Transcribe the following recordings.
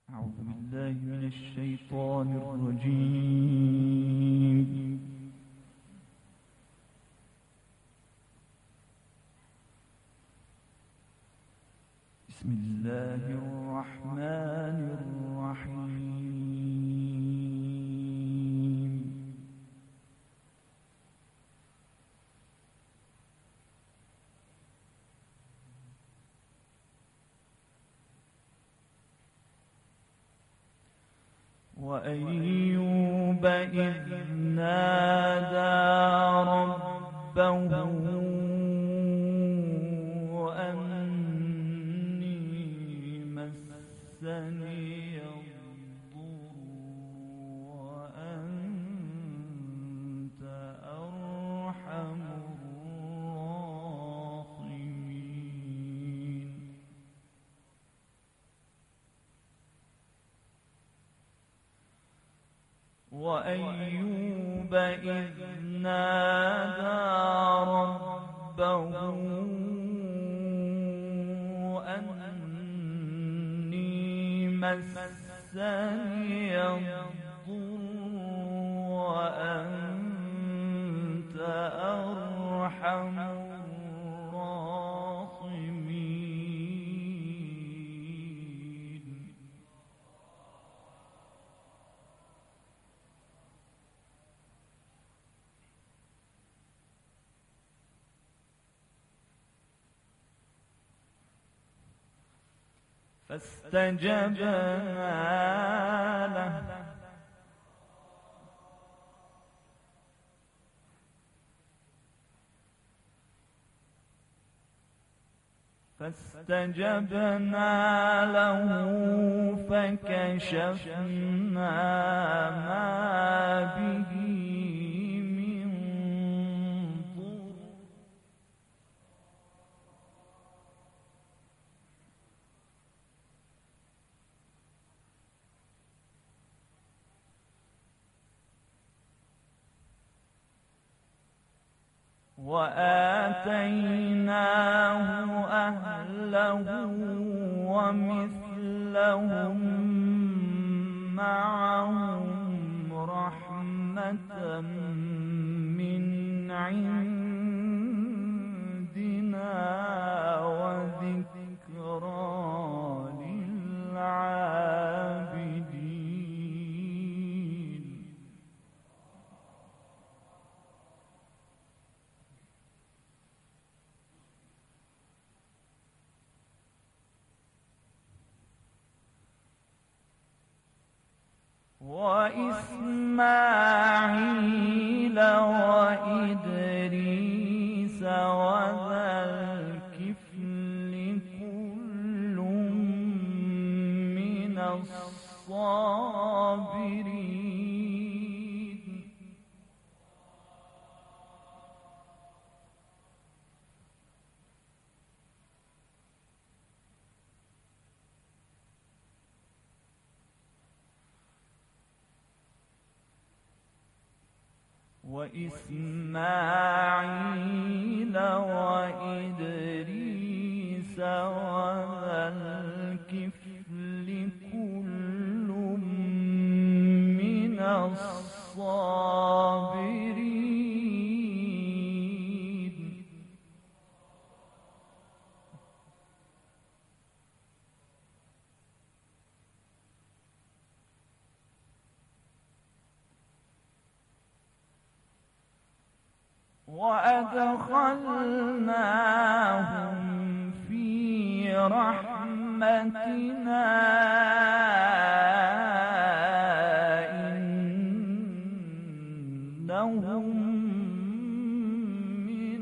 أعوذ بالله من الشيطان الرجيم. بسم الله الرحمن الرحيم. وأيوب إذ نادى ربه أني مسني الضر وأنت أرحم الراحمين. وأيوب إذ نادى ربه أني مسني الضر وأنت أرحم الراحمين. فاستجبنا له فكشفنا ما به من ضر وآتيناه أهله ومثلهم معهم رحمة من عندنا وذكرى للعابدين. وإسماعيل وإدريس وذا الكفل كل من الصابرين. وإسماعيل وإدريس وذا الكفل كل من الصابرين. وأدخلناهم في رحمتنا إنهم من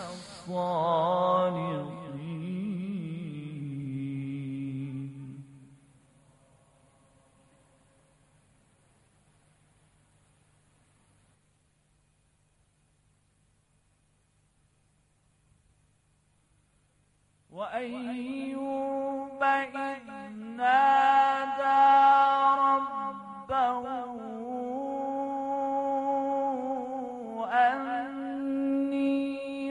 الصالحين. وأيوب إذ نادى ربه أني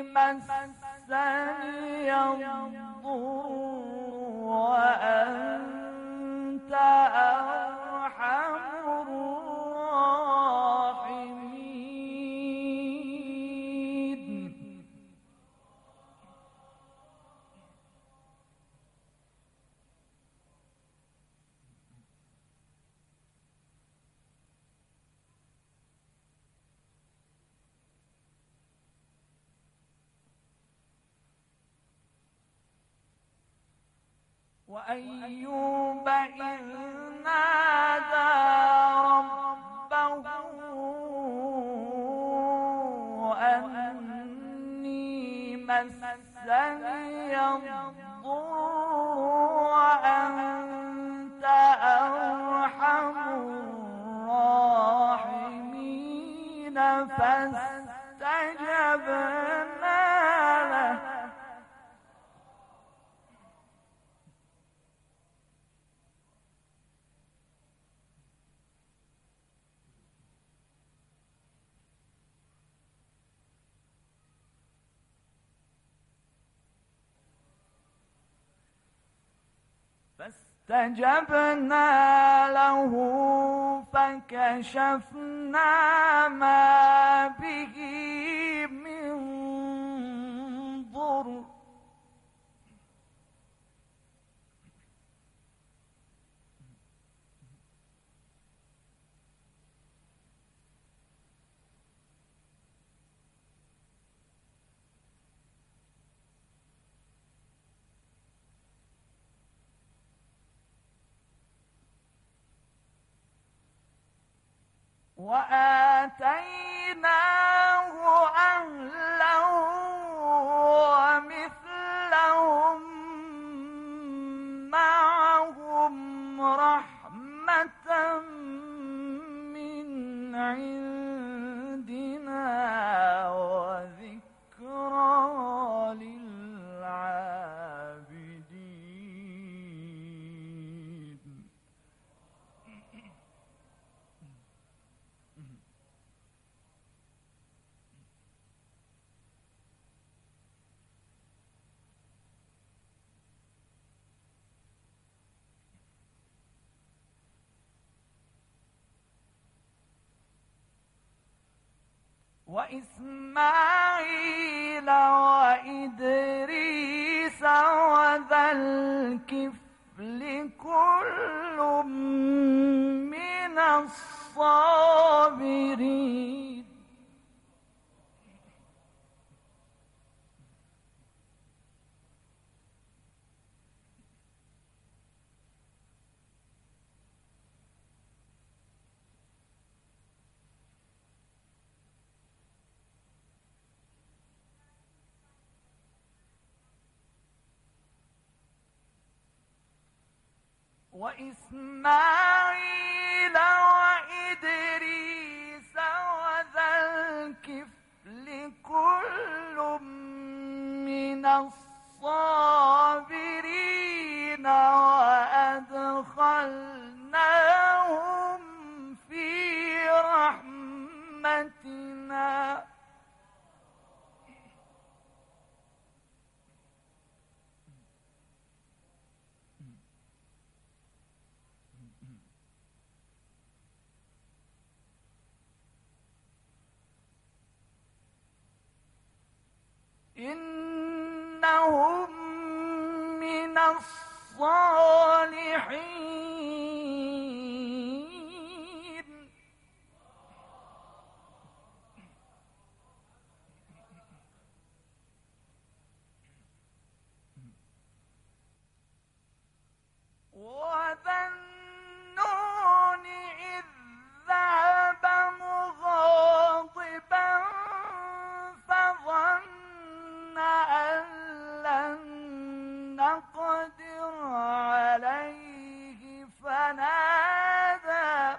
مسني الضر وأنت وأيوب إذ نادى ربه أني مسني الضر وأنت أرحم الراحمين فاستجبنا له فكشفنا ما به من ضر وآتيناه أهله ومثلهم معهم رحمة من عندنا وذكرى للعابدين. وإسماعيل وإدريس وذا الكفل كل من الصابرين. وإسماعيل وإدريس وذا الكفل كل من الصابرين وأدخلناهم في رحمتنا. إنهم من الصالحين. وذا النون إذ ذهب مغاضبا فظن أن لن نقدر عليه فنادى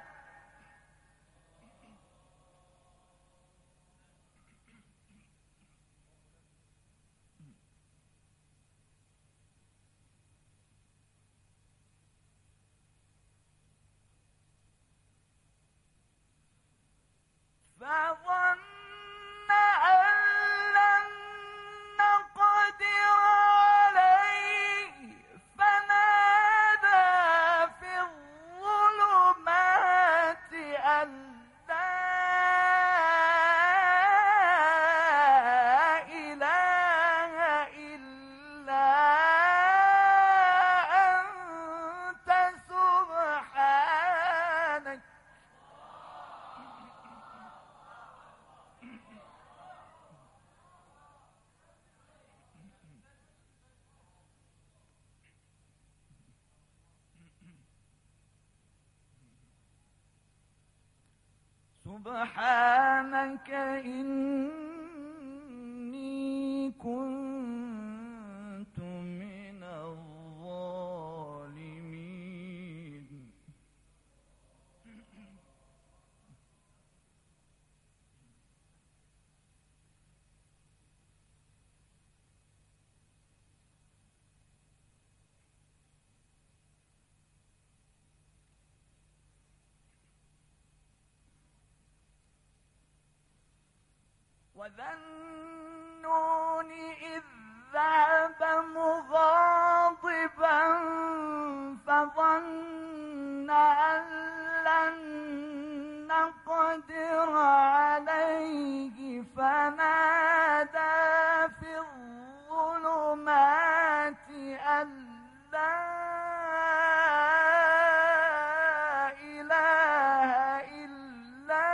فظن أن لن نقدر عليه فنادى في الظلمات سبحانك إني كنت من الظالمين. وذا النون إذ ذهب مغاضبا فظن أن لن نقدر عليه فنادى في الظلمات أن لا إله إلا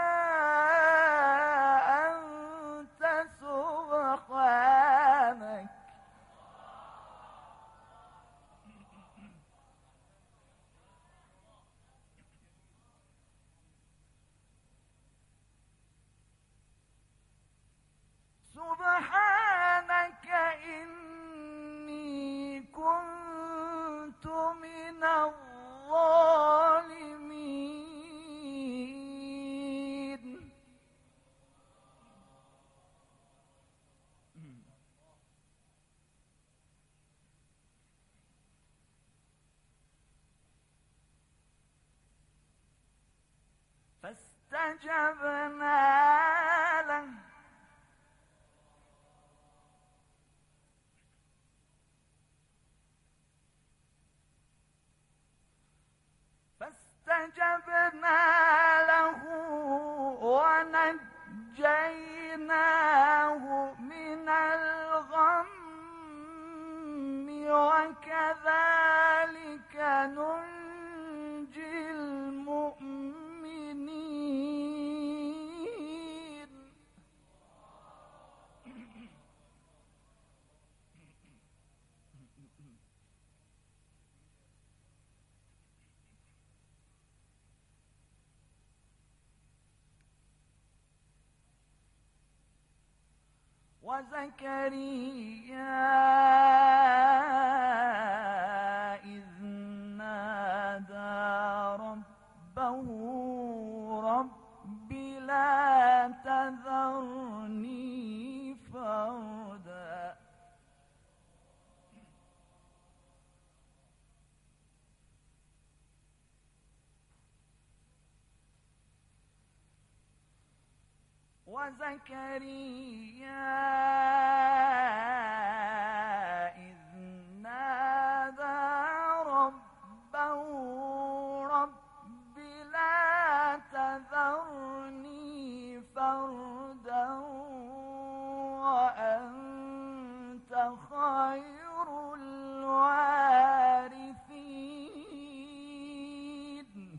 أنت سبحانك. سبحانك إني كنت من الظالمين. فاستجبنا له ونجيناه من الغم وكذلك ننجي المؤمنين. وزكريا إذ نادى ربه رب لا تذرني فردا. وزكريا إذ نادى ربه رب لا تذرني فردا وأنت خير الوارثين.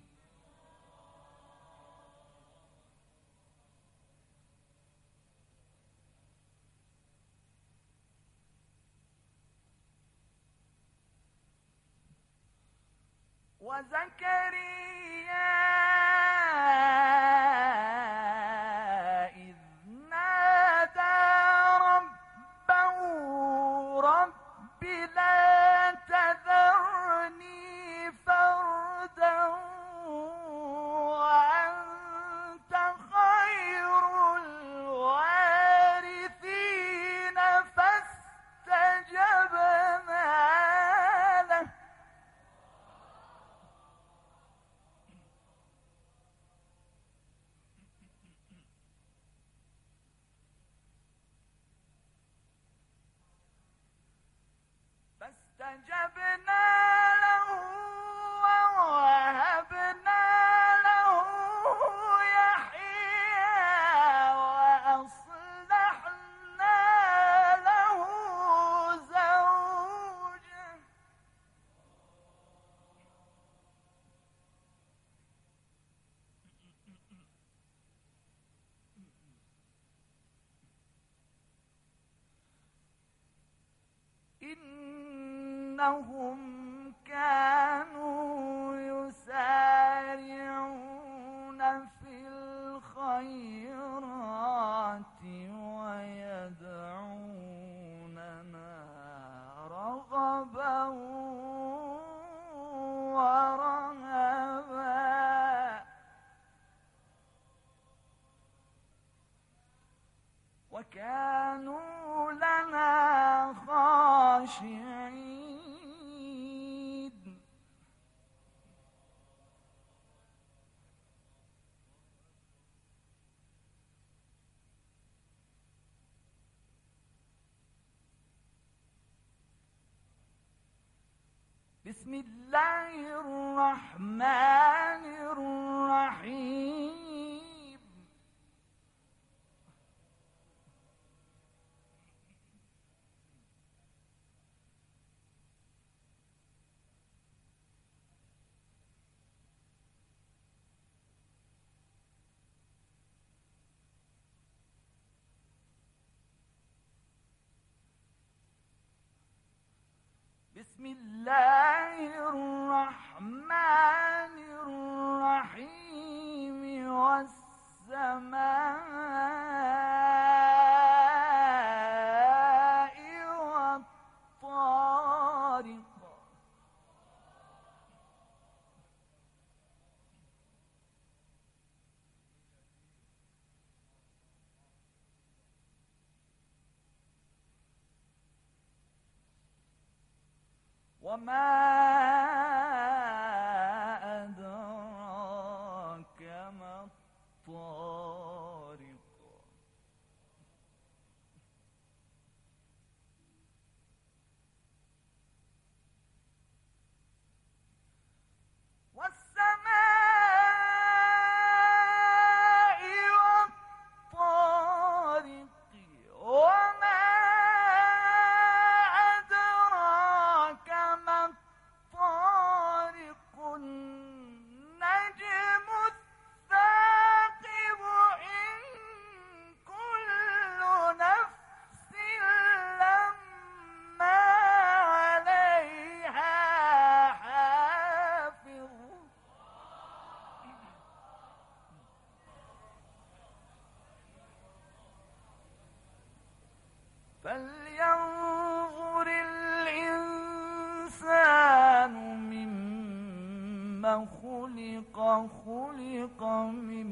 وزكريا إذ نادى ربه رب لا تذرني فردا وأنت خير الوارثين فاستجبنا له ووهبنا له يحيى وأصلحنا له زوجه إنهم كانوا يسارعون في الخيرات بسم الله الرحمن الرحيم بسم الله الرحمن الرحيم والسماء والطارق وما أدراك ما الطارق والسماء والطارق وما أدراك ما الطارق النجم الثاقب إن كل نفس لما عليها حافظ فلينظر الإنسان مما خلق خلق من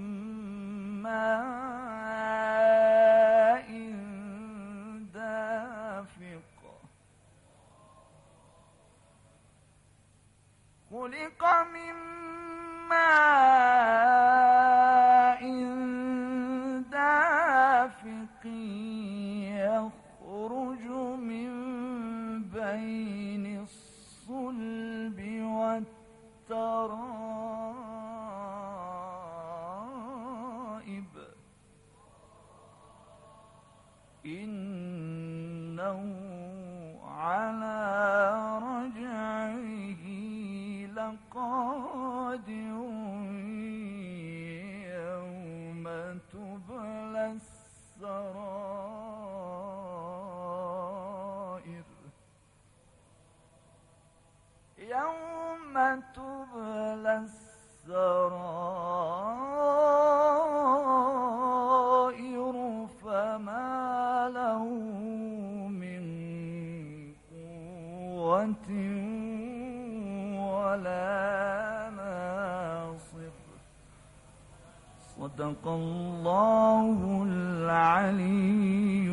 ماء دافق خلق من ماء دافق يخرج من بين الصلب والترائب إنه على رجعه لقادر يوم تبلى السرائر يوم تبلى السرائر فما له من قوة ولا ناصر صدق الله العلي